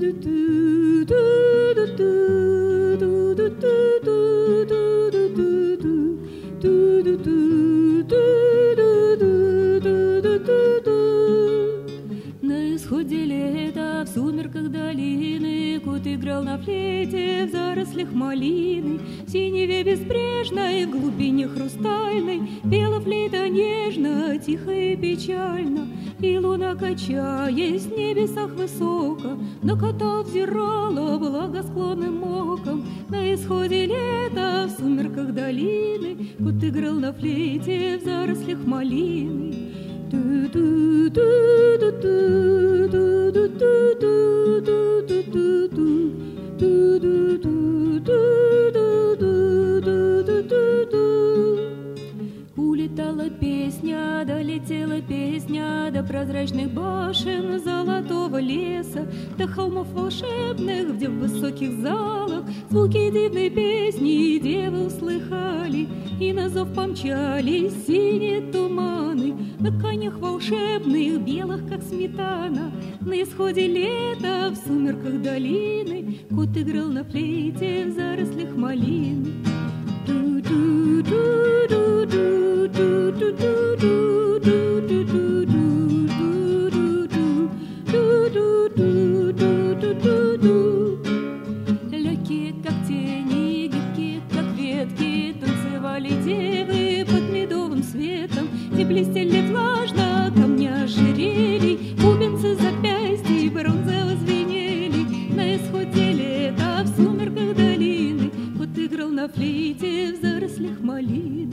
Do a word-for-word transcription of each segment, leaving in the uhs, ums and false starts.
На исходе лета в сумерках долины кот играл на флейте в зарослях малины. В синеве безбрежной, в глубине хрустальной пела флейта нежно, тихо и печально. И луна, качаясь в небесах высоко, на кота взирала благосклонным оком. На исходе лета в сумерках долины кот играл на флейте в зарослях малины. Улетала песня, долетела песня до прозрачных башен золотого леса, до холмов волшебных, где в высоких залах звуки дивной песни девы услыхали, и на зов помчались синие туманы на конях волшебных, белых, как сметана. На исходе лета в сумерках долины кот играл на флейте в зарослях малины. Легкие, как тени, гибкие, как ветки, танцевали девы под медовым светом, и блестели влажно камня ожерелий, бубенцы запястья бронзово звенели. На исходе лета в сумерках долины кот играл на флейте в зарослях малины.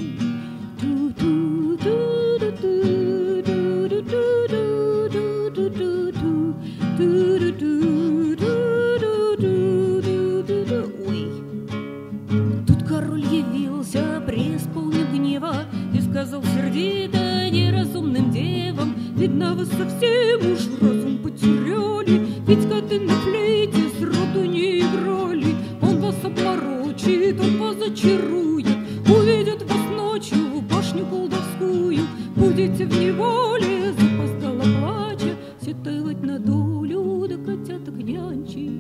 Тут король явился, преисполнен гнева, и сказал сердито неразумным девам: видно, вы совсем уж разум потеряли, ведь коты на флейте сроду не играли. Он вас обморочит, он вас зачарует, уведет вас ночью в башню колдовскую. Будете в неволе, запоздало плача, сетовать на долю, да котяток нянчить.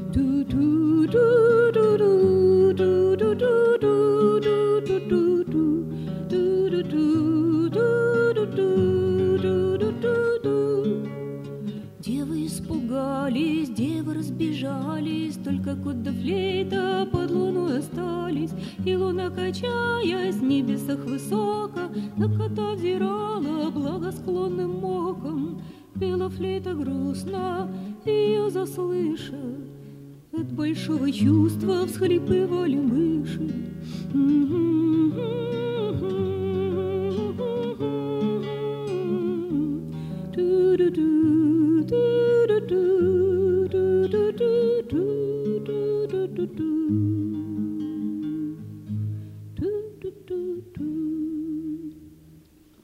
Девы испугались, девы разбежались, только кот да флейта под луной остались. И луна, качаясь в небесах высоко, на кота взирала благосклонным оком. Пела флейта грустно, ее заслыша, от большого чувства всхлипывали мыши.